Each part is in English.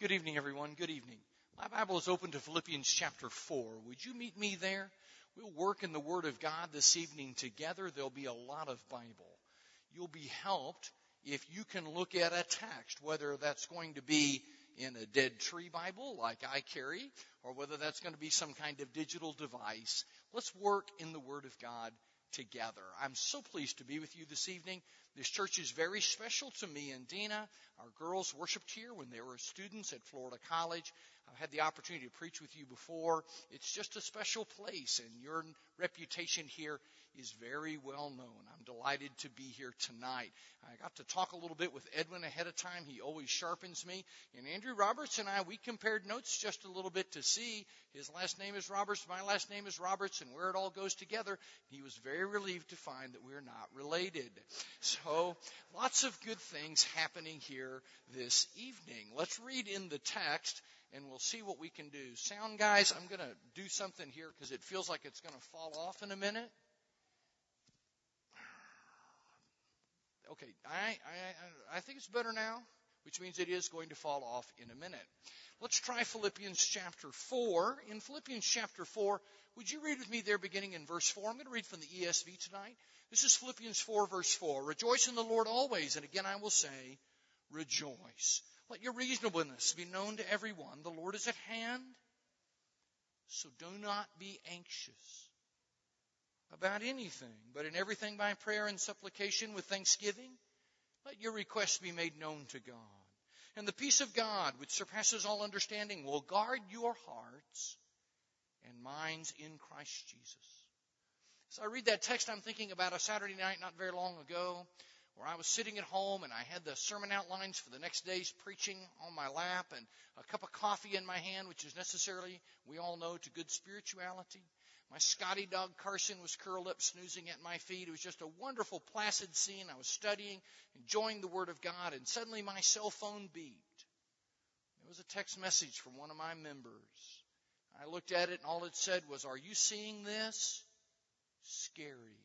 Good evening, everyone. Good evening. My Bible is open to Philippians chapter 4. Would you meet me there? We'll work in the Word of God this evening together. There'll be a lot of Bible. You'll be helped if you can look at a text, whether that's going to be in a dead tree Bible like I carry, or whether that's going to be some kind of digital device. Let's work in the Word of God together. I'm so pleased to be with you this evening. This church is very special to me and Dina. Our girls worshiped here when they were students at Florida College. I've had the opportunity to preach with you before. It's just a special place, and your reputation here is very well known. I'm delighted to be here tonight. I got to talk a little bit with Edwin ahead of time. He always sharpens me. And Andrew Roberts and I, we compared notes just a little bit to see. His last name is Roberts, my last name is Roberts, and where it all goes together. He was very relieved to find that we're not related. So, lots of good things happening here this evening. Let's read in the text, and we'll see what we can do. Sound guys, I'm going to do something here because it feels like it's going to fall off in a minute. Okay, I think it's better now, which means it is going to fall off in a minute. Let's try Philippians chapter 4. In Philippians chapter 4, would you read with me there beginning in verse 4? I'm going to read from the ESV tonight. This is Philippians 4, verse 4. Rejoice in the Lord always, and again I will say, rejoice. Let your reasonableness be known to everyone. The Lord is at hand, so do not be anxious about anything, but in everything by prayer and supplication with thanksgiving, let your requests be made known to God. And the peace of God, which surpasses all understanding, will guard your hearts and minds in Christ Jesus. As I read that text, I'm thinking about a Saturday night not very long ago where I was sitting at home and I had the sermon outlines for the next day's preaching on my lap and a cup of coffee in my hand, which is necessarily, we all know, to good spirituality. My Scotty dog Carson was curled up snoozing at my feet. It was just a wonderful, placid scene. I was studying, enjoying the Word of God, and suddenly my cell phone beeped. It was a text message from one of my members. I looked at it, and all it said was, "Are you seeing this? Scary."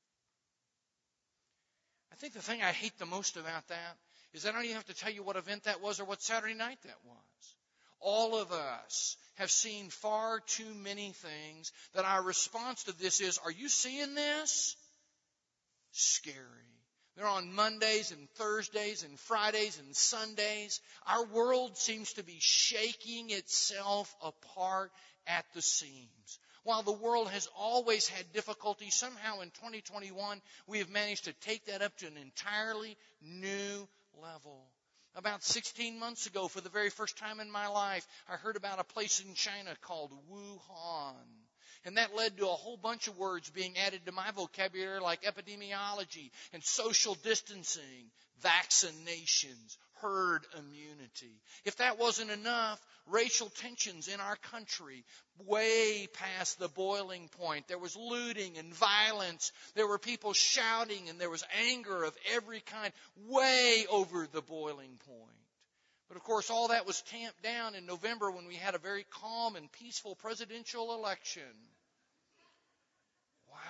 I think the thing I hate the most about that is I don't even have to tell you what event that was or what Saturday night that was. All of us have seen far too many things that our response to this is, are you seeing this? Scary. They're on Mondays and Thursdays and Fridays and Sundays. Our world seems to be shaking itself apart at the seams. While the world has always had difficulty, somehow in 2021 we have managed to take that up to an entirely new level. About 16 months ago, for the very first time in my life, I heard about a place in China called Wuhan. And that led to a whole bunch of words being added to my vocabulary like epidemiology and social distancing, vaccinations, herd immunity. If that wasn't enough, racial tensions in our country way past the boiling point. There was looting and violence. There were people shouting and there was anger of every kind way over the boiling point. But of course, all that was tamped down in November when we had a very calm and peaceful presidential election. Wow.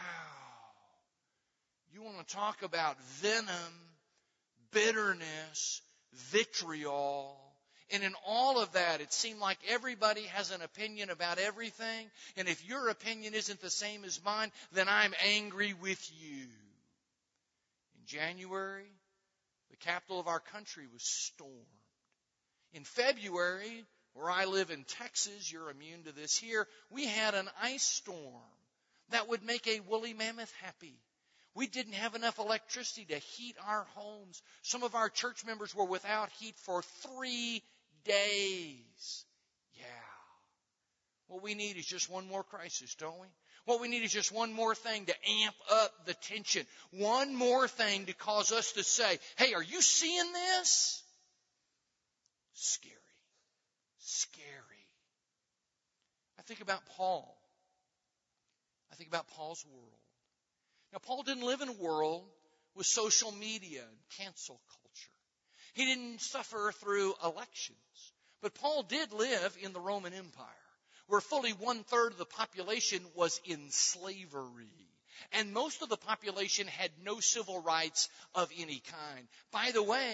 You want to talk about venom, bitterness, vitriol. And in all of that, it seemed like everybody has an opinion about everything. And if your opinion isn't the same as mine, then I'm angry with you. In January, the capital of our country was stormed. In February, where I live in Texas, you're immune to this here, we had an ice storm that would make a woolly mammoth happy. We didn't have enough electricity to heat our homes. Some of our church members were without heat for 3 days. Yeah. What we need is just one more crisis, don't we? What we need is just one more thing to amp up the tension. One more thing to cause us to say, hey, are you seeing this? Scary. Scary. I think about Paul. I think about Paul's world. Now, Paul didn't live in a world with social media and cancel culture. He didn't suffer through elections. But Paul did live in the Roman Empire, where fully 1/3 of the population was in slavery. And most of the population had no civil rights of any kind. By the way,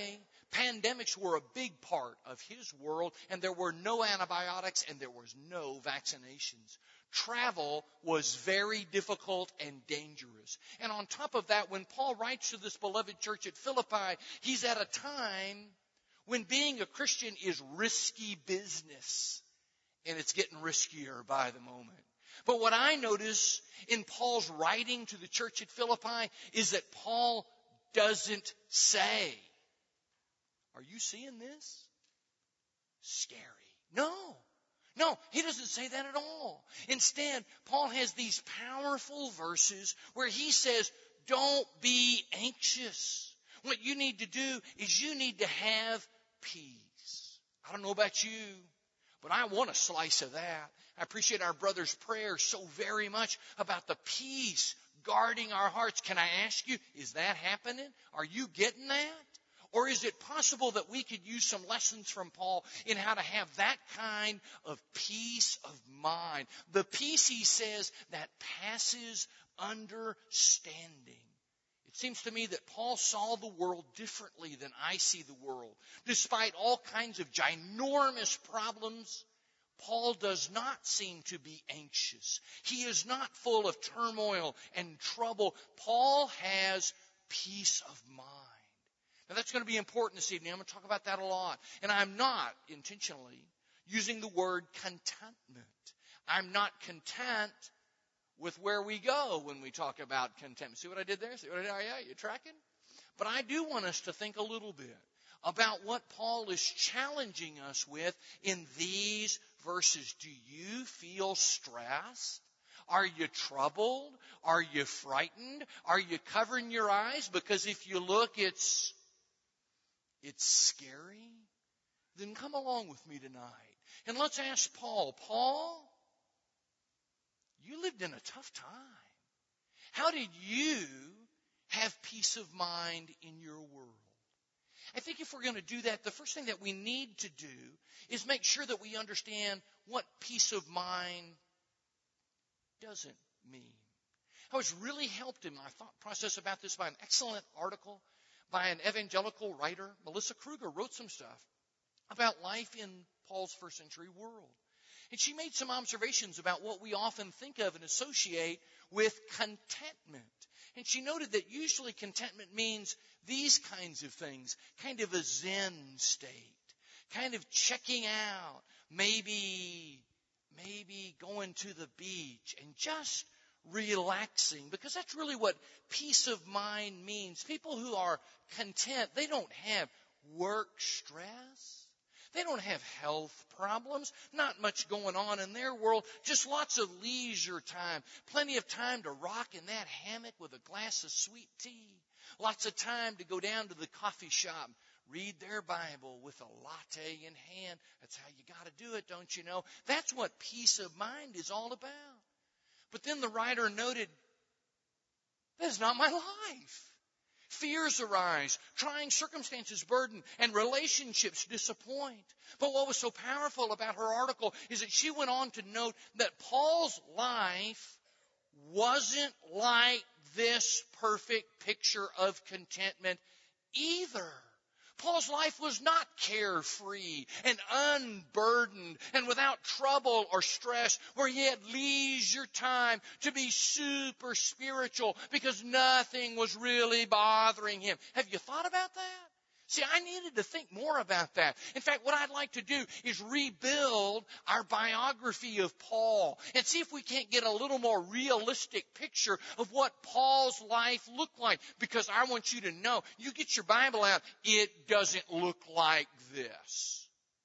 Pandemics were a big part of his world, and there were no antibiotics and there was no vaccinations. Travel was very difficult and dangerous. And on top of that, when Paul writes to this beloved church at Philippi, he's at a time when being a Christian is risky business. And it's getting riskier by the moment. But what I notice in Paul's writing to the church at Philippi is that Paul doesn't say, "Are you seeing this? Scary." No, he doesn't say that at all. Instead, Paul has these powerful verses where he says, don't be anxious. What you need to do is you need to have peace. I don't know about you, but I want a slice of that. I appreciate our brother's prayer so very much about the peace guarding our hearts. Can I ask you, is that happening? Are you getting that? Or is it possible that we could use some lessons from Paul in how to have that kind of peace of mind? The peace, he says, that passes understanding. It seems to me that Paul saw the world differently than I see the world. Despite all kinds of ginormous problems, Paul does not seem to be anxious. He is not full of turmoil and trouble. Paul has peace of mind. Now, that's going to be important this evening. I'm going to talk about that a lot. And I'm not intentionally using the word contentment. I'm not content with where we go when we talk about contentment. See what I did there? See what I did? Oh, yeah, you tracking? But I do want us to think a little bit about what Paul is challenging us with in these verses. Do you feel stressed? Are you troubled? Are you frightened? Are you covering your eyes? Because if you look, it's scary. Then come along with me tonight. And let's ask Paul. Paul, you lived in a tough time. How did you have peace of mind in your world? I think if we're going to do that, the first thing that we need to do is make sure that we understand what peace of mind doesn't mean. I was really helped in my thought process about this by an excellent article by an evangelical writer. Melissa Kruger wrote some stuff about life in Paul's first century world. And she made some observations about what we often think of and associate with contentment. And she noted that usually contentment means these kinds of things, kind of a Zen state, kind of checking out, maybe going to the beach and just relaxing, because that's really what peace of mind means. People who are content, they don't have work stress. They don't have health problems. Not much going on in their world. Just lots of leisure time. Plenty of time to rock in that hammock with a glass of sweet tea. Lots of time to go down to the coffee shop, read their Bible with a latte in hand. That's how you got to do it, don't you know? That's what peace of mind is all about. But then the writer noted, that's not my life. Fears arise, trying circumstances burden, and relationships disappoint. But what was so powerful about her article is that she went on to note that Paul's life wasn't like this perfect picture of contentment either. Paul's life was not carefree and unburdened and without trouble or stress, where he had leisure time to be super spiritual because nothing was really bothering him. Have you thought about that? See, I needed to think more about that. In fact, what I'd like to do is rebuild our biography of Paul and see if we can't get a little more realistic picture of what Paul's life looked like. Because I want you to know, you get your Bible out, it doesn't look like this.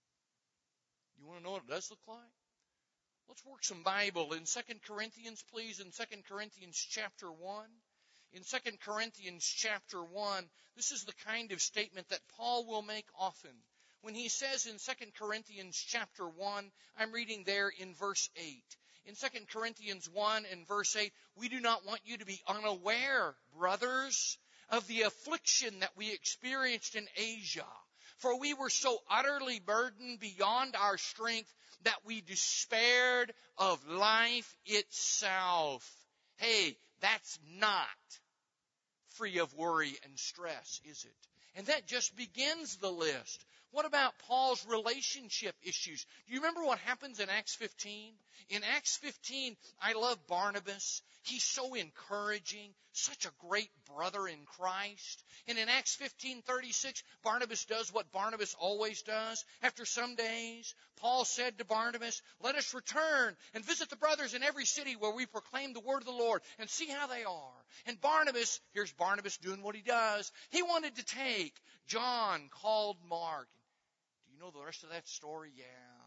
You want to know what it does look like? Let's work some Bible in 2 Corinthians, please, in 2 Corinthians chapter 1. In 2 Corinthians chapter 1, this is the kind of statement that Paul will make often. When he says in 2 Corinthians chapter 1, I'm reading there in verse 8. In 2 Corinthians 1 and verse 8, we do not want you to be unaware, brothers, of the affliction that we experienced in Asia. For we were so utterly burdened beyond our strength that we despaired of life itself. Hey, that's not free of worry and stress, is it? And that just begins the list. What about Paul's relationship issues? Do you remember what happens in Acts 15? In Acts 15, I love Barnabas. He's so encouraging, such a great brother in Christ. And in Acts 15:36, Barnabas does what Barnabas always does. After some days, Paul said to Barnabas, "Let us return and visit the brothers in every city where we proclaim the word of the Lord and see how they are." And Barnabas, here's Barnabas doing what he does. He wanted to take John, called Mark. Do you know the rest of that story? Yeah.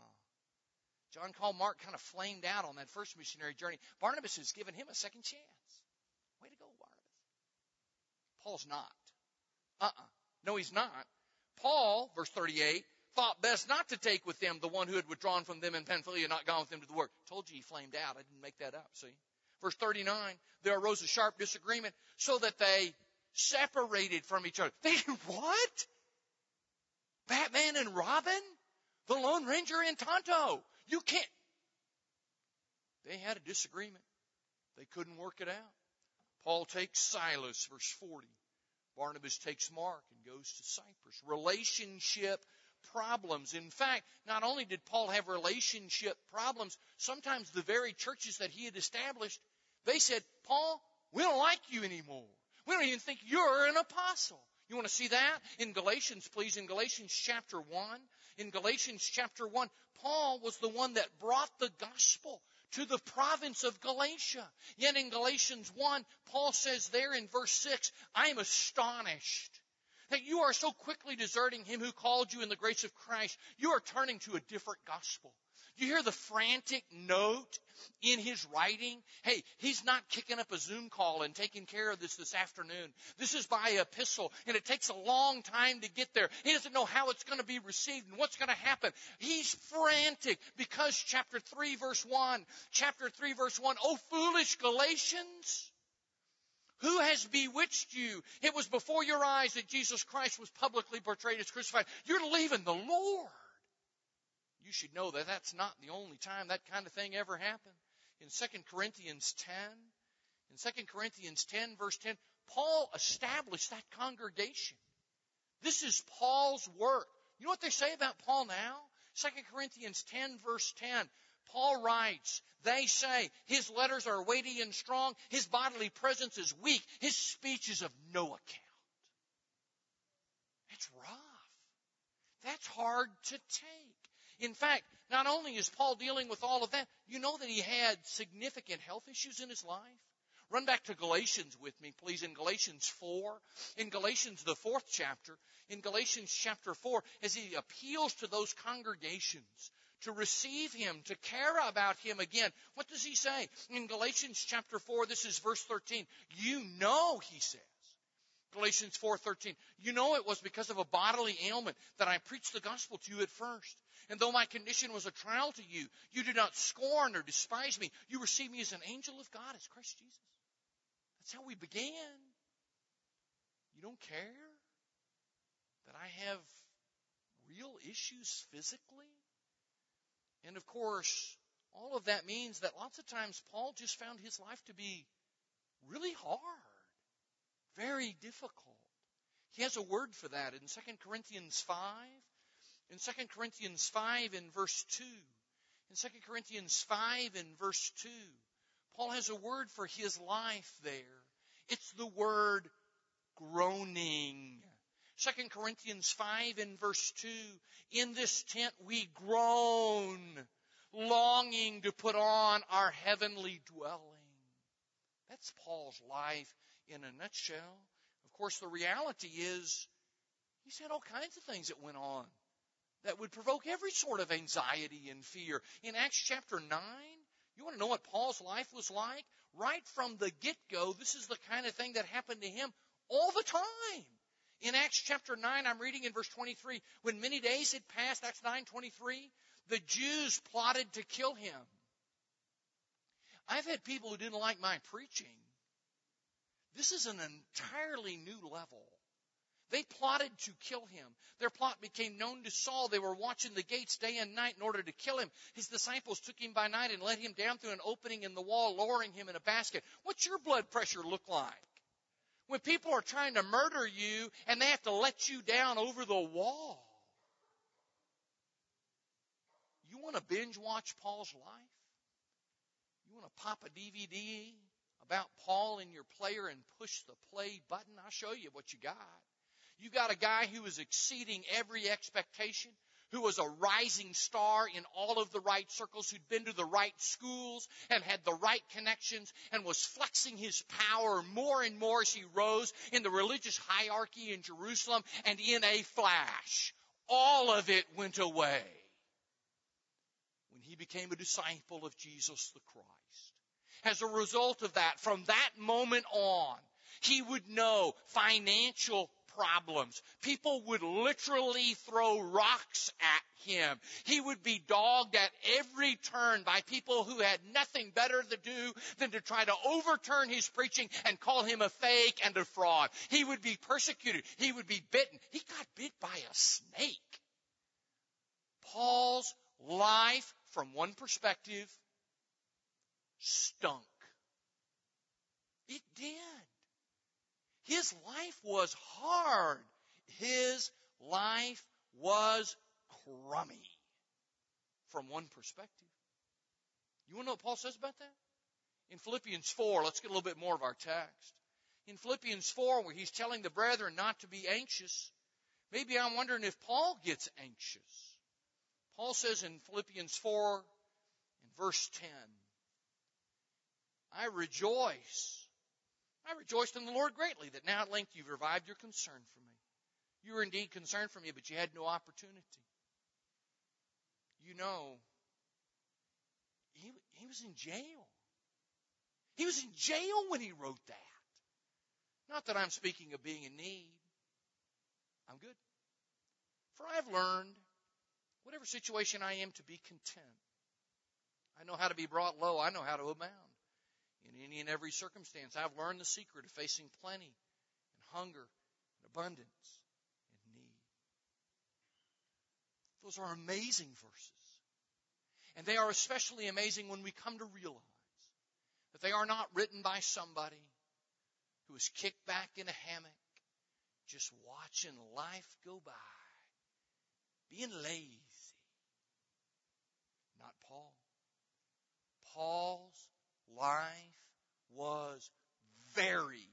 John called Mark kind of flamed out on that first missionary journey. Barnabas has given him a second chance. Way to go, Barnabas. Paul's not. No, he's not. Paul, verse 38, thought best not to take with them the one who had withdrawn from them in Pamphylia and not gone with them to the work. Told you he flamed out. I didn't make that up, see? Verse 39, there arose a sharp disagreement so that they separated from each other. They what? Batman and Robin? The Lone Ranger and Tonto. You can't. They had a disagreement. They couldn't work it out. Paul takes Silas, verse 40. Barnabas takes Mark and goes to Cyprus. Relationship problems. In fact, not only did Paul have relationship problems, sometimes the very churches that he had established, they said, "Paul, we don't like you anymore. We don't even think you're an apostle." You want to see that? In Galatians, please, in Galatians chapter 1. In Galatians chapter 1, Paul was the one that brought the gospel to the province of Galatia. Yet in Galatians 1, Paul says there in verse 6, "I am astonished that you are so quickly deserting him who called you in the grace of Christ. You are turning to a different gospel." You hear the frantic note in his writing? Hey, he's not kicking up a Zoom call and taking care of this afternoon. This is by epistle, and it takes a long time to get there. He doesn't know how it's going to be received and what's going to happen. He's frantic because chapter 3, verse 1, "O foolish Galatians, who has bewitched you? It was before your eyes that Jesus Christ was publicly portrayed as crucified. You're leaving the Lord." You should know that that's not the only time that kind of thing ever happened. In 2 Corinthians 10, verse 10, Paul established that congregation. This is Paul's work. You know what they say about Paul now? 2 Corinthians 10, verse 10, Paul writes, they say his letters are weighty and strong, his bodily presence is weak, his speech is of no account. That's rough. That's hard to take. In fact, not only is Paul dealing with all of that, you know that he had significant health issues in his life. Run back to Galatians with me, please, in Galatians 4. In Galatians, the 4th chapter, in Galatians chapter 4, as he appeals to those congregations to receive him, to care about him again, what does he say? In Galatians chapter 4, this is verse 13. You know, he says, Galatians 4:13, you know it was because of a bodily ailment that I preached the gospel to you at first. And though my condition was a trial to you, you did not scorn or despise me. You received me as an angel of God, as Christ Jesus. That's how we began. You don't care that I have real issues physically? And of course, all of that means that lots of times Paul just found his life to be really hard. Very difficult. He has a word for that in 2 Corinthians 5. In 2 Corinthians 5 in verse 2. In 2 Corinthians 5 in verse 2. Paul has a word for his life there. It's the word groaning. 2 Corinthians 5 in verse 2. In this tent we groan, longing to put on our heavenly dwelling. That's Paul's life in a nutshell. Of course, the reality is he's had all kinds of things that went on that would provoke every sort of anxiety and fear. In Acts chapter 9, you want to know what Paul's life was like? Right from the get-go, this is the kind of thing that happened to him all the time. In Acts chapter 9, I'm reading in verse 23, when many days had passed, Acts 9:23, the Jews plotted to kill him. I've had people who didn't like my preaching. This is an entirely new level. They plotted to kill him. Their plot became known to Saul. They were watching the gates day and night in order to kill him. His disciples took him by night and let him down through an opening in the wall, lowering him in a basket. What's your blood pressure look like? When people are trying to murder you and they have to let you down over the wall. You want to binge watch Paul's life? You want to pop a DVD about Paul in your player and push the play button? I'll show you what you got. You got a guy who was exceeding every expectation, who was a rising star in all of the right circles, who'd been to the right schools and had the right connections and was flexing his power more and more as he rose in the religious hierarchy in Jerusalem, and in a flash, all of it went away when he became a disciple of Jesus the Christ. As a result of that, from that moment on, he would know financial problems. People would literally throw rocks at him. He would be dogged at every turn by people who had nothing better to do than to try to overturn his preaching and call him a fake and a fraud. He would be persecuted. He would be bitten. He got bit by a snake. Paul's life, from one perspective, stunk. It did. His life was hard. His life was crummy from one perspective. You want to know what Paul says about that? In Philippians 4, let's get a little bit more of our text. In Philippians 4, where he's telling the brethren not to be anxious, maybe I'm wondering if Paul gets anxious. Paul says in Philippians 4, in verse 10, I rejoiced in the Lord greatly that now at length you've revived your concern for me. You were indeed concerned for me, but you had no opportunity. You know, he was in jail. He was in jail when he wrote that. Not that I'm speaking of being in need. I'm good. For I have learned, whatever situation I am, to be content. I know how to be brought low. I know how to abound. In any and every circumstance, I've learned the secret of facing plenty and hunger and abundance and need. Those are amazing verses. And they are especially amazing when we come to realize that they are not written by somebody who is kicked back in a hammock, just watching life go by, being lazy. Not Paul. Paul's life was very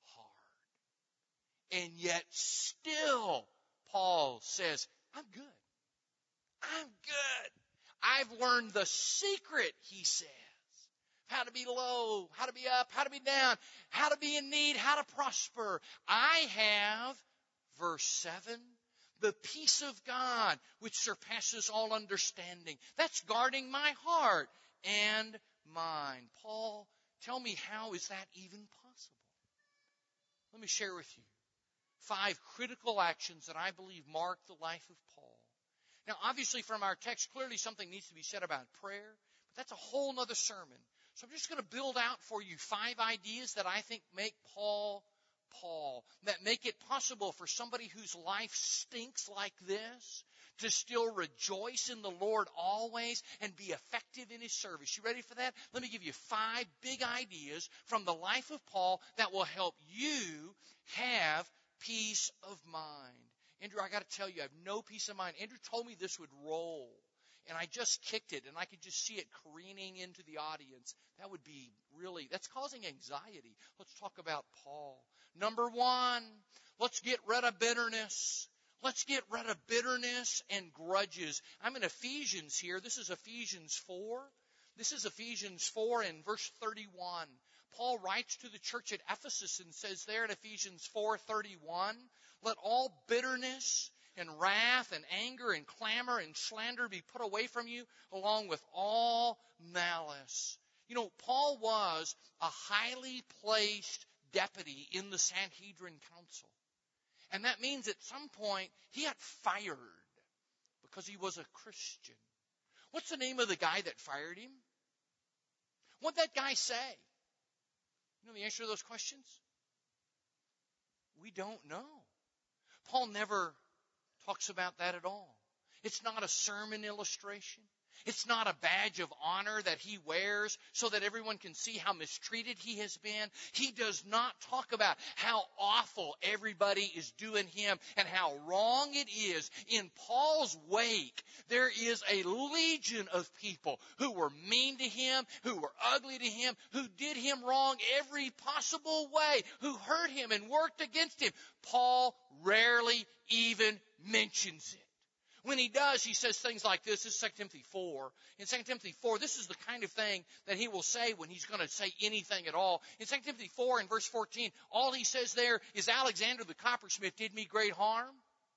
hard. And yet still, Paul says, I'm good. I'm good. I've learned the secret, he says. How to be low, how to be up, how to be down, how to be in need, how to prosper. I have, verse 7, the peace of God which surpasses all understanding. That's guarding my heart and mind. Paul, tell me, how is that even possible? Let me share with you 5 critical actions that I believe mark the life of Paul. Now, obviously from our text, clearly something needs to be said about prayer, but that's a whole other sermon. So I'm just going to build out for you 5 ideas that I think make Paul, that make it possible for somebody whose life stinks like this to still rejoice in the Lord always and be effective in his service. You ready for that? Let me give you 5 big ideas from the life of Paul that will help you have peace of mind. Andrew, I got to tell you, I have no peace of mind. Andrew told me this would roll, and I just kicked it, and I could just see it careening into the audience. That would be really, that's causing anxiety. Let's talk about Paul. Number 1, let's get rid of bitterness. Let's get rid of bitterness and grudges. I'm in Ephesians here. This is Ephesians 4. This is Ephesians 4 and verse 31. Paul writes to the church at Ephesus and says there in Ephesians 4:31, let all bitterness and wrath and anger and clamor and slander be put away from you, along with all malice. You know, Paul was a highly placed deputy in the Sanhedrin Council. And that means at some point he got fired because he was a Christian. What's the name of the guy that fired him? What'd that guy say? You know the answer to those questions? We don't know. Paul never talks about that at all. It's not a sermon illustration. It's not a badge of honor that he wears so that everyone can see how mistreated he has been. He does not talk about how awful everybody is doing him and how wrong it is. In Paul's wake, there is a legion of people who were mean to him, who were ugly to him, who did him wrong every possible way, who hurt him and worked against him. Paul rarely even mentions it. When he does, he says things like this. This is 2 Timothy 4. In 2 Timothy 4, this is the kind of thing that he will say when he's going to say anything at all. In 2 Timothy 4 in verse 14, all he says there is, Alexander the coppersmith did me great harm.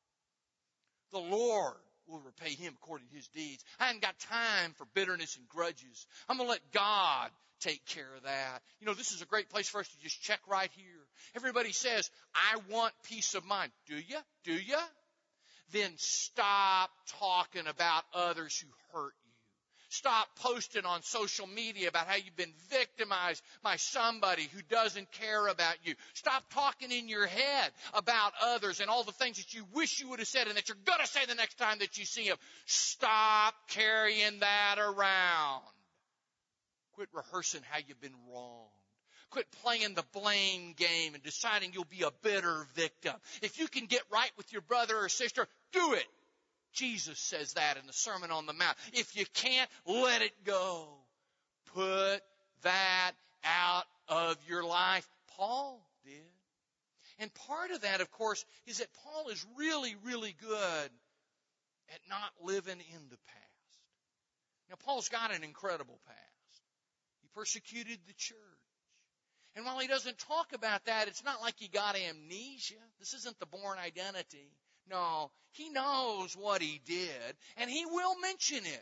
The Lord will repay him according to his deeds. I haven't got time for bitterness and grudges. I'm going to let God take care of that. You know, this is a great place for us to just check right here. Everybody says, I want peace of mind. Do you? Do you? Then stop talking about others who hurt you. Stop posting on social media about how you've been victimized by somebody who doesn't care about you. Stop talking in your head about others and all the things that you wish you would have said and that you're going to say the next time that you see them. Stop carrying that around. Quit rehearsing how you've been wronged. Quit playing the blame game and deciding you'll be a bitter victim. If you can get right with your brother or sister, do it. Jesus says that in the Sermon on the Mount. If you can't, let it go. Put that out of your life. Paul did. And part of that, of course, is that Paul is really, really good at not living in the past. Now, Paul's got an incredible past. He persecuted the church. And while he doesn't talk about that, it's not like he got amnesia. This isn't the Bourne Identity. No, he knows what he did, and he will mention it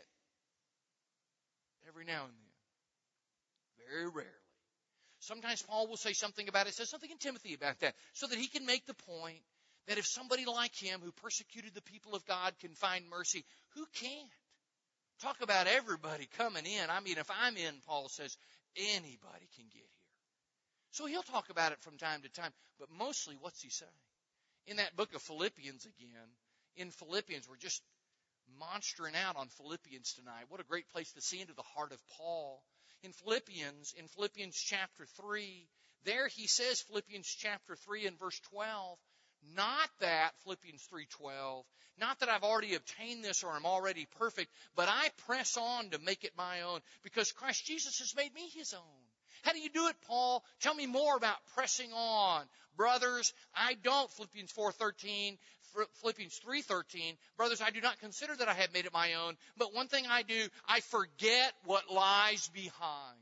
every now and then. Very rarely. Sometimes Paul will say something about it, says something in Timothy about that, so that he can make the point that if somebody like him who persecuted the people of God can find mercy, who can't? Talk about everybody coming in. I mean, if I'm in, Paul says, anybody can get here. So he'll talk about it from time to time, but mostly what's he saying? In that book of Philippians again, in Philippians, we're just monstering out on Philippians tonight. What a great place to see into the heart of Paul. In Philippians chapter 3, there he says, Philippians chapter 3 and verse 12, not that, Philippians 3:12, not that I've already obtained this or I'm already perfect, but I press on to make it my own because Christ Jesus has made me his own. How do you do it, Paul? Tell me more about pressing on. Brothers, I don't, Philippians 4:13, Philippians 3:13, brothers, I do not consider that I have made it my own, but one thing I do, I forget what lies behind.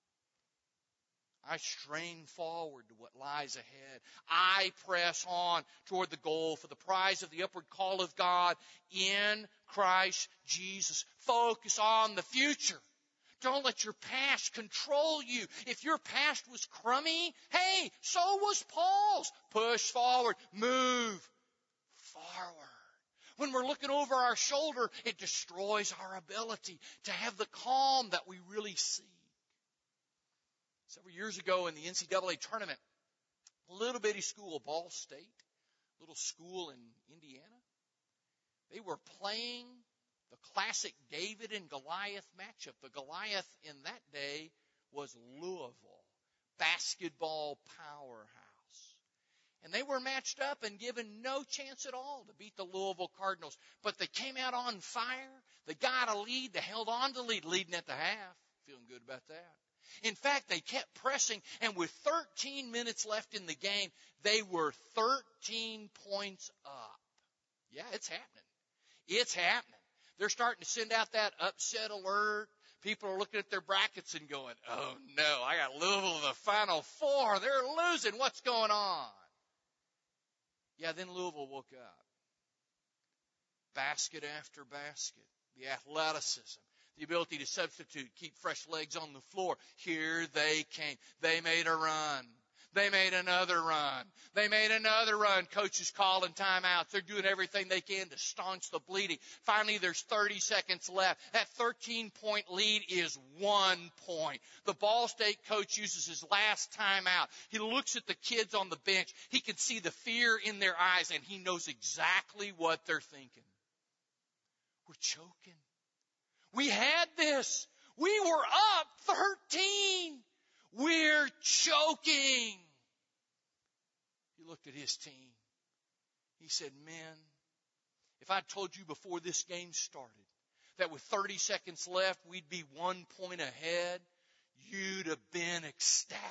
I strain forward to what lies ahead. I press on toward the goal for the prize of the upward call of God in Christ Jesus. Focus on the future. Don't let your past control you. If your past was crummy, hey, so was Paul's. Push forward. Move forward. When we're looking over our shoulder, it destroys our ability to have the calm that we really seek. Several years ago in the NCAA tournament, a little bitty school, Ball State, little school in Indiana, they were playing the classic David and Goliath matchup. The Goliath in that day was Louisville, basketball powerhouse. And they were matched up and given no chance at all to beat the Louisville Cardinals. But they came out on fire. They got a lead. They held on to the lead, leading at the half. Feeling good about that. In fact, they kept pressing, and with 13 minutes left in the game, they were 13 points up. Yeah, it's happening. It's happening. They're starting to send out that upset alert. People are looking at their brackets and going, oh no, I got Louisville in the Final Four. They're losing. What's going on? Yeah, then Louisville woke up. Basket after basket. The athleticism. The ability to substitute, keep fresh legs on the floor. Here they came. They made a run. They made another run. They made another run. Coaches calling timeouts. They're doing everything they can to staunch the bleeding. Finally, there's 30 seconds left. That 13-point lead is 1 point. The Ball State coach uses his last timeout. He looks at the kids on the bench. He can see the fear in their eyes, and he knows exactly what they're thinking. We're choking. We had this. We were up 13. We're choking. He looked at his team. He said, men, if I'd told you before this game started that with 30 seconds left we'd be 1 point ahead, you'd have been ecstatic.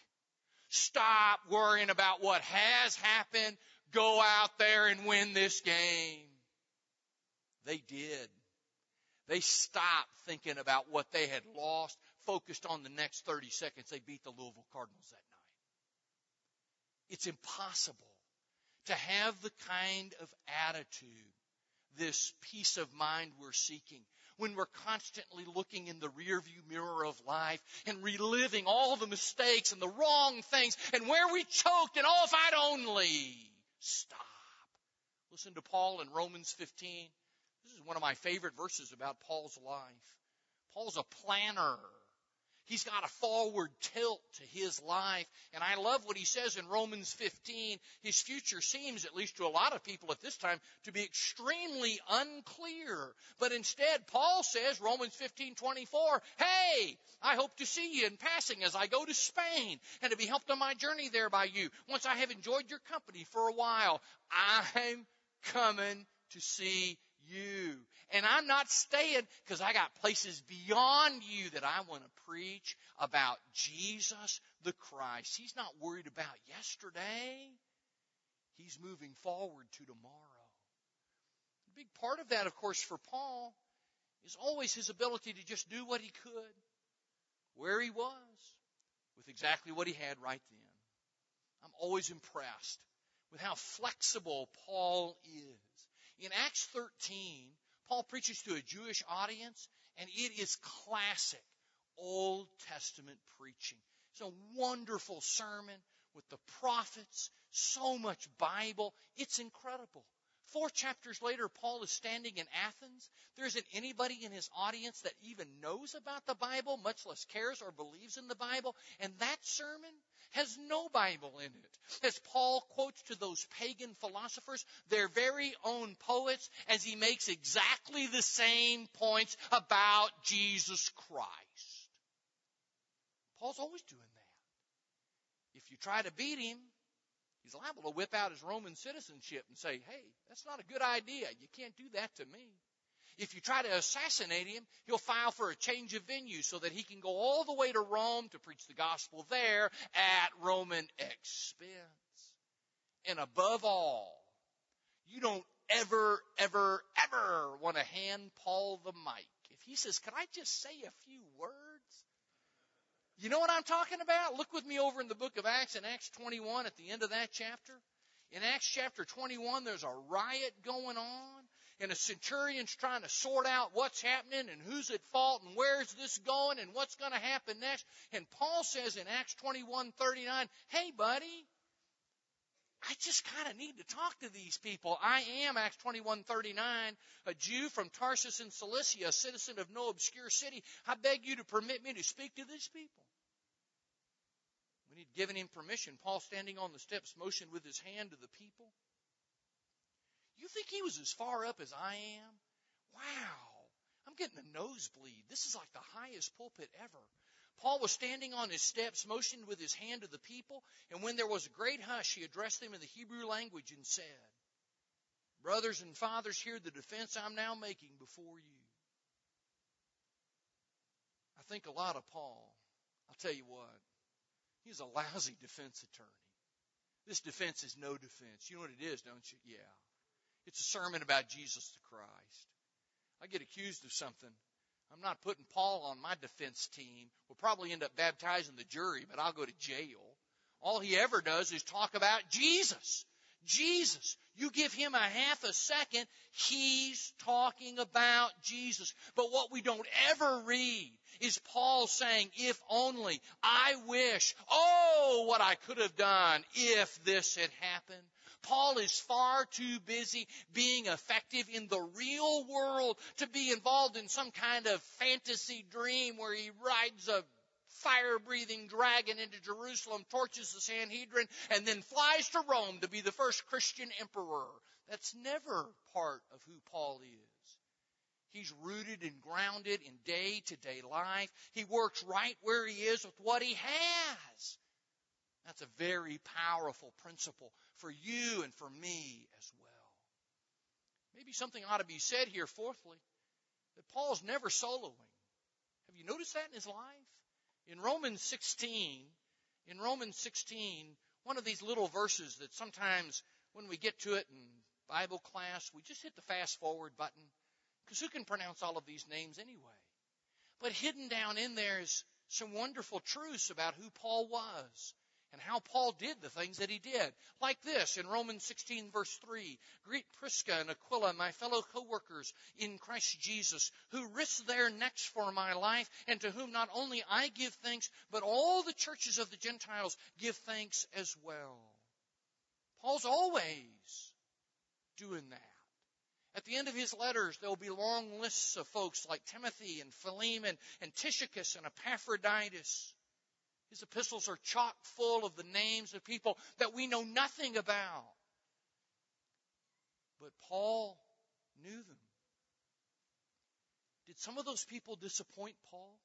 Stop worrying about what has happened. Go out there and win this game. They did. They stopped thinking about what they had lost, focused on the next 30 seconds. They beat the Louisville Cardinals that night. It's impossible to have the kind of attitude, this peace of mind we're seeking, when we're constantly looking in the rearview mirror of life and reliving all the mistakes and the wrong things and where we choked and, oh, if I'd only stop. Listen to Paul in Romans 15. This is one of my favorite verses about Paul's life. Paul's a planner. He's got a forward tilt to his life. And I love what he says in Romans 15. His future seems, at least to a lot of people at this time, to be extremely unclear. But instead, Paul says, Romans 15:24, hey, I hope to see you in passing as I go to Spain and to be helped on my journey there by you. Once I have enjoyed your company for a while, I'm coming to see you. And I'm not staying because I got places beyond you that I want to preach about Jesus the Christ. He's not worried about yesterday. He's moving forward to tomorrow. A big part of that, of course, for Paul is always his ability to just do what he could, where he was, with exactly what he had right then. I'm always impressed with how flexible Paul is. In Acts 13, Paul preaches to a Jewish audience, and it is classic Old Testament preaching. It's a wonderful sermon with the prophets, so much Bible. It's incredible. 4 chapters later, Paul is standing in Athens. There isn't anybody in his audience that even knows about the Bible, much less cares or believes in the Bible. And that sermon has no Bible in it. As Paul quotes to those pagan philosophers, their very own poets, as he makes exactly the same points about Jesus Christ. Paul's always doing that. If you try to beat him, he's liable to whip out his Roman citizenship and say, hey, that's not a good idea. You can't do that to me. If you try to assassinate him, he'll file for a change of venue so that he can go all the way to Rome to preach the gospel there at Roman expense. And above all, you don't ever want to hand Paul the mic. If he says, can I just say a few words? You know what I'm talking about? Look with me over in the book of Acts, in Acts 21, at the end of that chapter. In Acts chapter 21, there's a riot going on, and a centurion's trying to sort out what's happening and who's at fault and where's this going and what's going to happen next. And Paul says in Acts 21:39, hey, buddy, I just kind of need to talk to these people. I am, Acts 21:39, a Jew from Tarsus in Cilicia, a citizen of no obscure city. I beg you to permit me to speak to these people. When he'd given him permission, Paul, standing on the steps, motioned with his hand to the people. You think he was as far up as I am? Wow, I'm getting a nosebleed. This is like the highest pulpit ever. Paul was standing on his steps, motioned with his hand to the people, and when there was a great hush, he addressed them in the Hebrew language and said, brothers and fathers, hear the defense I'm now making before you. I think a lot of Paul. I'll tell you what, he's a lousy defense attorney. This defense is no defense. You know what it is, don't you? Yeah. It's a sermon about Jesus the Christ. I get accused of something. I'm not putting Paul on my defense team. We'll probably end up baptizing the jury, but I'll go to jail. All he ever does is talk about Jesus. Jesus. You give him a half a second, he's talking about Jesus. But what we don't ever read is Paul saying, if only, I wish, oh, what I could have done if this had happened. Paul is far too busy being effective in the real world to be involved in some kind of fantasy dream where he rides a fire-breathing dragon into Jerusalem, torches the Sanhedrin, and then flies to Rome to be the first Christian emperor. That's never part of who Paul is. He's rooted and grounded in day-to-day life. He works right where he is with what he has. That's a very powerful principle for you and for me as well. Maybe something ought to be said here, fourthly, that Paul's never soloing. Have you noticed that in his life? In Romans 16, one of these little verses that sometimes when we get to it in Bible class, we just hit the fast forward button, because who can pronounce all of these names anyway? But hidden down in there is some wonderful truths about who Paul was and how Paul did the things that he did. Like this, in Romans 16, verse 3, greet Prisca and Aquila, my fellow co-workers in Christ Jesus, who risked their necks for my life, and to whom not only I give thanks, but all the churches of the Gentiles give thanks as well. Paul's always doing that. At the end of his letters, there will be long lists of folks like Timothy and Philemon and Tychicus and Epaphroditus. His epistles are chock full of the names of people that we know nothing about. But Paul knew them. Did some of those people disappoint Paul?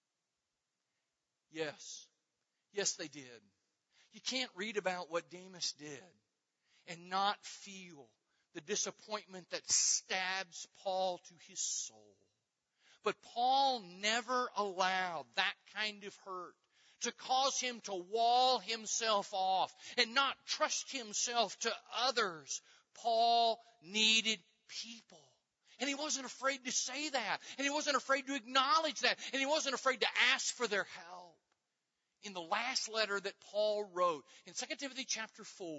Yes. Yes, they did. You can't read about what Demas did and not feel the disappointment that stabs Paul to his soul. But Paul never allowed that kind of hurt to cause him to wall himself off and not trust himself to others. Paul needed people. And he wasn't afraid to say that. And he wasn't afraid to acknowledge that. And he wasn't afraid to ask for their help. In the last letter that Paul wrote, in 2 Timothy chapter 4,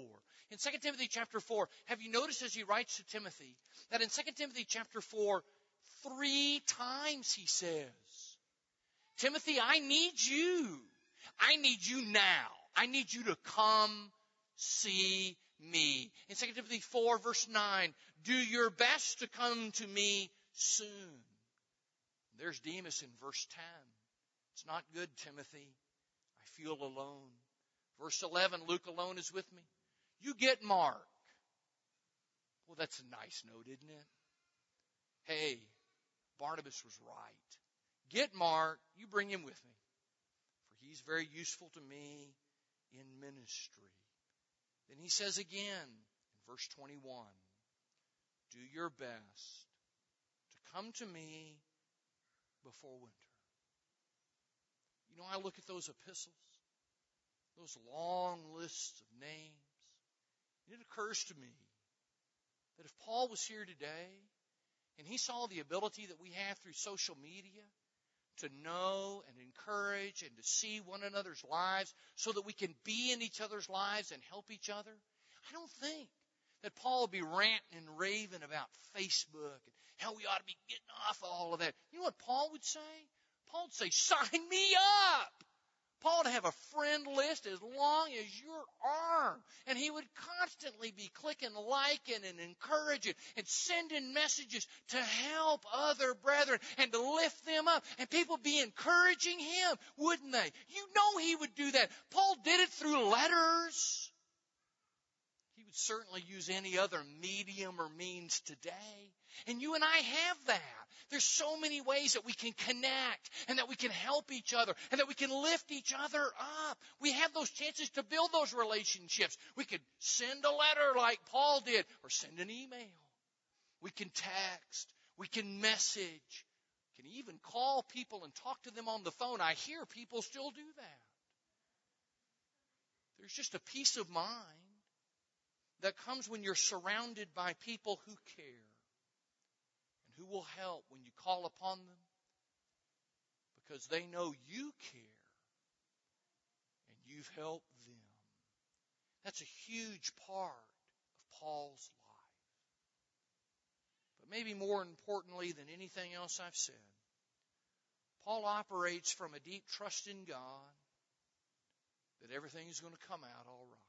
have you noticed as he writes to Timothy, that in 2 Timothy chapter 4, 3 times he says, Timothy, I need you. I need you now. I need you to come see me. In 2 Timothy 4, verse 9, do your best to come to me soon. There's Demas in verse 10. It's not good, Timothy. I feel alone. Verse 11, Luke alone is with me. You get Mark. Well, that's a nice note, isn't it? Hey, Barnabas was right. Get Mark. You bring him with me. For he's very useful to me in ministry. Then he says again in verse 21, do your best to come to me before winter. You know, I look at those epistles, those long lists of names, and it occurs to me that if Paul was here today and he saw the ability that we have through social media to know and encourage and to see one another's lives so that we can be in each other's lives and help each other, I don't think that Paul would be ranting and raving about Facebook and how we ought to be getting off all of that. You know what Paul would say? Paul would say, sign me up. Paul would have a friend list as long as your arm. And he would constantly be clicking, liking, and encouraging and sending messages to help other brethren and to lift them up. And people would be encouraging him, wouldn't they? You know he would do that. Paul did it through letters. He would certainly use any other medium or means today. And you and I have that. There's so many ways that we can connect and that we can help each other and that we can lift each other up. We have those chances to build those relationships. We could send a letter like Paul did or send an email. We can text. We can message. We can even call people and talk to them on the phone. I hear people still do that. There's just a peace of mind that comes when you're surrounded by people who care and who will help when you call upon them because they know you care and you've helped them. That's a huge part of Paul's life. But maybe more importantly than anything else I've said, Paul operates from a deep trust in God that everything is going to come out all right.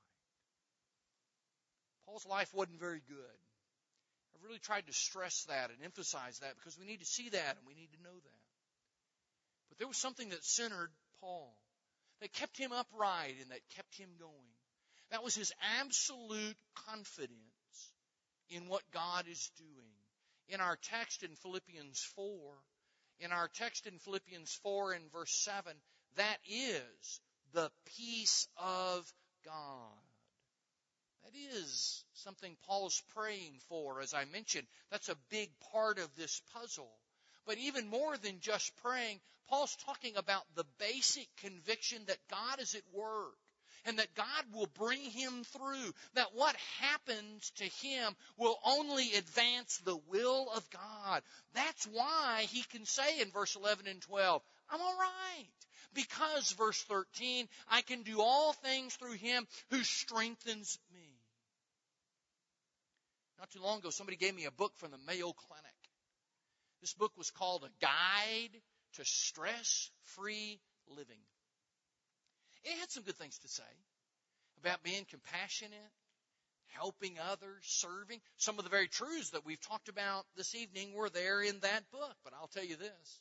Paul's life wasn't very good. I've really tried to stress that and emphasize that because we need to see that and we need to know that. But there was something that centered Paul, that kept him upright and that kept him going. That was his absolute confidence in what God is doing in our text in Philippians 4. In our text in Philippians 4 in verse 7, that is the peace of God. That is something Paul's praying for. As I mentioned, that's a big part of this puzzle. But even more than just praying, Paul's talking about the basic conviction that God is at work and that God will bring him through, that what happens to him will only advance the will of God. That's why he can say in verse 11 and 12, I'm all right. Because, verse 13, I can do all things through him who strengthens me. Not too long ago, somebody gave me a book from the Mayo Clinic. This book was called A Guide to Stress-Free Living. It had some good things to say about being compassionate, helping others, serving. Some of the very truths that we've talked about this evening were there in that book. But I'll tell you this.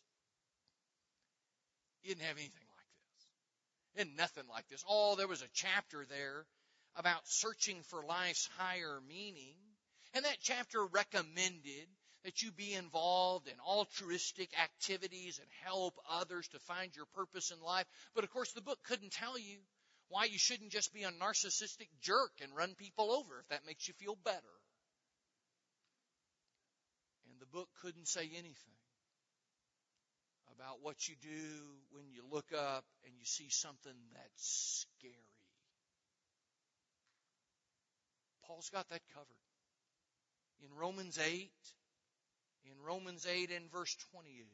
It didn't have anything like this. It had nothing like this. Oh, there was a chapter there about searching for life's higher meaning. And that chapter recommended that you be involved in altruistic activities and help others to find your purpose in life. But of course, the book couldn't tell you why you shouldn't just be a narcissistic jerk and run people over if that makes you feel better. And the book couldn't say anything about what you do when you look up and you see something that's scary. Paul's got that covered. In Romans 8 in verse 28,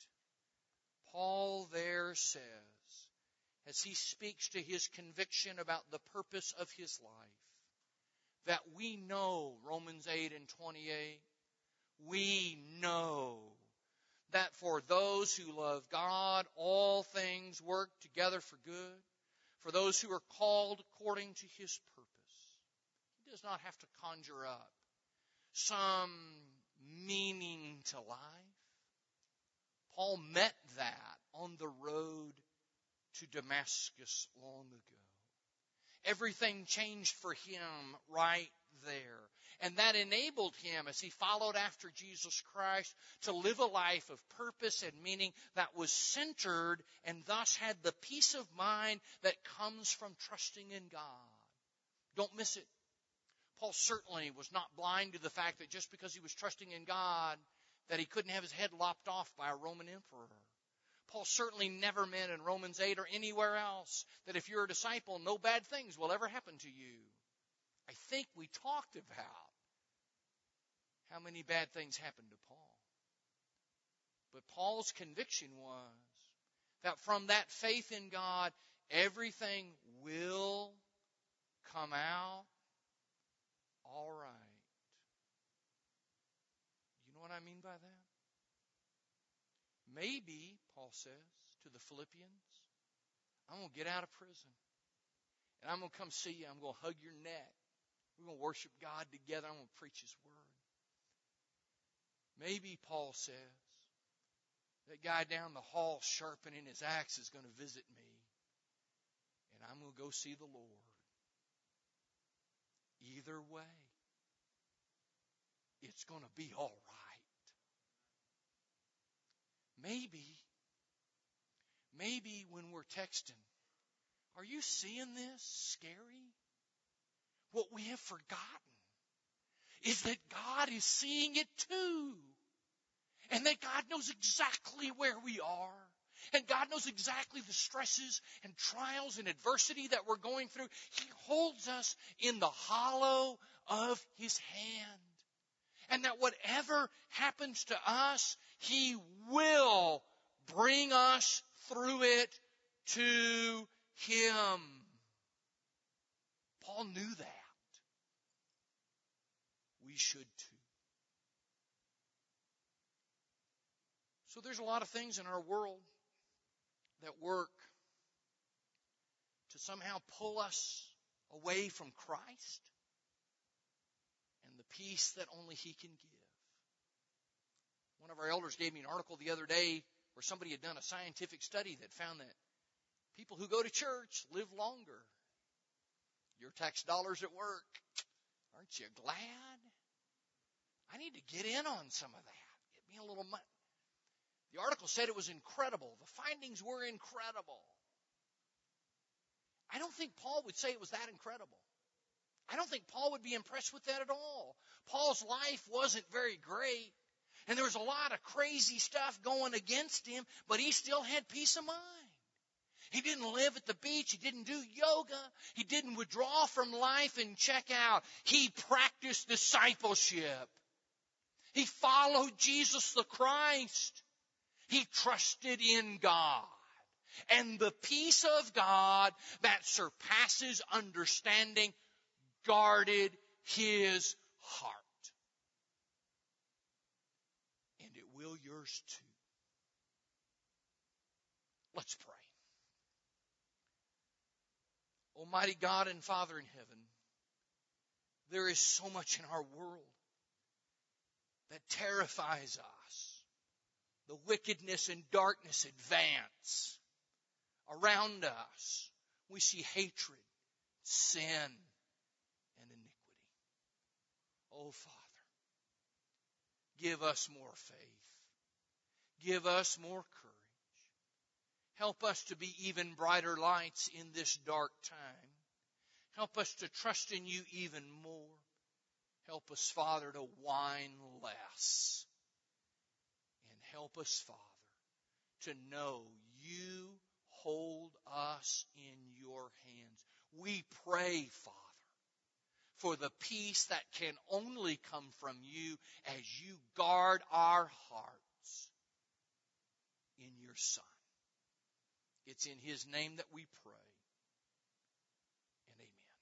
Paul there says, as he speaks to his conviction about the purpose of his life, that we know, Romans 8 and 28, we know that for those who love God, all things work together for good, for those who are called according to his purpose. He does not have to conjure up some meaning to life. Paul met that on the road to Damascus long ago. Everything changed for him right there. And that enabled him, as he followed after Jesus Christ, to live a life of purpose and meaning that was centered and thus had the peace of mind that comes from trusting in God. Don't miss it. Paul certainly was not blind to the fact that just because he was trusting in God, that he couldn't have his head lopped off by a Roman emperor. Paul certainly never meant in Romans 8 or anywhere else that if you're a disciple, no bad things will ever happen to you. I think we talked about how many bad things happened to Paul. But Paul's conviction was that from that faith in God, everything will come out all right. You know what I mean by that? Maybe, Paul says to the Philippians, I'm going to get out of prison. And I'm going to come see you. I'm going to hug your neck. We're going to worship God together. I'm going to preach his word. Maybe, Paul says, that guy down the hall sharpening his axe is going to visit me. And I'm going to go see the Lord. Either way, it's going to be all right. Maybe when we're texting, are you seeing this scary? What we have forgotten is that God is seeing it too. And that God knows exactly where we are. And God knows exactly the stresses and trials and adversity that we're going through. He holds us in the hollow of his hand. And that whatever happens to us, he will bring us through it to him. Paul knew that. We should too. So there's a lot of things in our world that work to somehow pull us away from Christ and the peace that only he can give. One of our elders gave me an article the other day where somebody had done a scientific study that found that people who go to church live longer. Your tax dollars at work, aren't you glad? I need to get in on some of that. Get me a little money. The article said it was incredible. The findings were incredible. I don't think Paul would say it was that incredible. I don't think Paul would be impressed with that at all. Paul's life wasn't very great, and there was a lot of crazy stuff going against him, but he still had peace of mind. He didn't live at the beach. He didn't do yoga. He didn't withdraw from life and check out. He practiced discipleship. He followed Jesus the Christ. He trusted in God. And the peace of God that surpasses understanding guarded his heart. And it will yours too. Let's pray. Almighty God and Father in heaven, there is so much in our world that terrifies us. The wickedness and darkness advance around us. We see hatred, sin, and iniquity. Oh, Father, give us more faith. Give us more courage. Help us to be even brighter lights in this dark time. Help us to trust in you even more. Help us, Father, to whine less. And help us, Father, to know you hold us in your hands. We pray, Father, for the peace that can only come from you as you guard our hearts in your Son. It's in his name that we pray. And amen.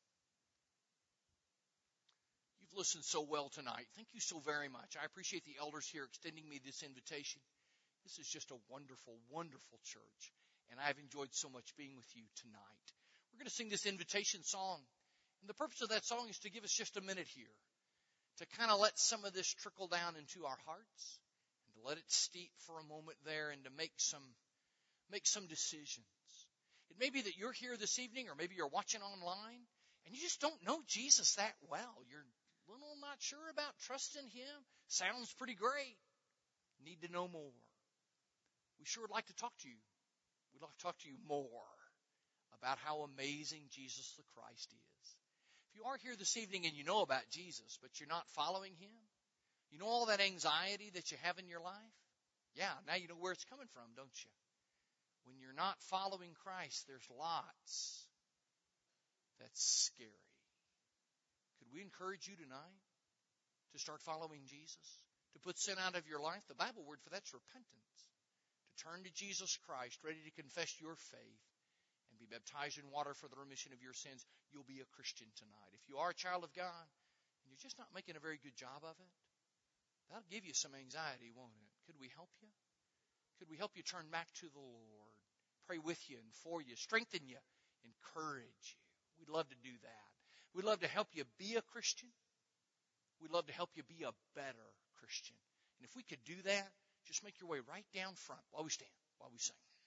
You've listened so well tonight. Thank you so very much. I appreciate the elders here extending me this invitation. This is just a wonderful, wonderful church. And I've enjoyed so much being with you tonight. We're going to sing this invitation song. And the purpose of that song is to give us just a minute here to kind of let some of this trickle down into our hearts and to let it steep for a moment there and to make some decisions. It may be that you're here this evening, or maybe you're watching online, and you just don't know Jesus that well. You're a little not sure about trusting him. Sounds pretty great. Need to know more. We sure would like to talk to you. We'd like to talk to you more about how amazing Jesus the Christ is. If you are here this evening and you know about Jesus, but you're not following him, you know all that anxiety that you have in your life? Yeah, now you know where it's coming from, don't you? When you're not following Christ, there's lots that's scary. Could we encourage you tonight to start following Jesus? To put sin out of your life? The Bible word for that's repentance. To turn to Jesus Christ, ready to confess your faith and be baptized in water for the remission of your sins. You'll be a Christian tonight. If you are a child of God and you're just not making a very good job of it, that'll give you some anxiety, won't it? Could we help you? Could we help you turn back to the Lord? Pray with you and for you, strengthen you, encourage you. We'd love to do that. We'd love to help you be a Christian. We'd love to help you be a better Christian. And if we could do that, just make your way right down front while we stand, while we sing.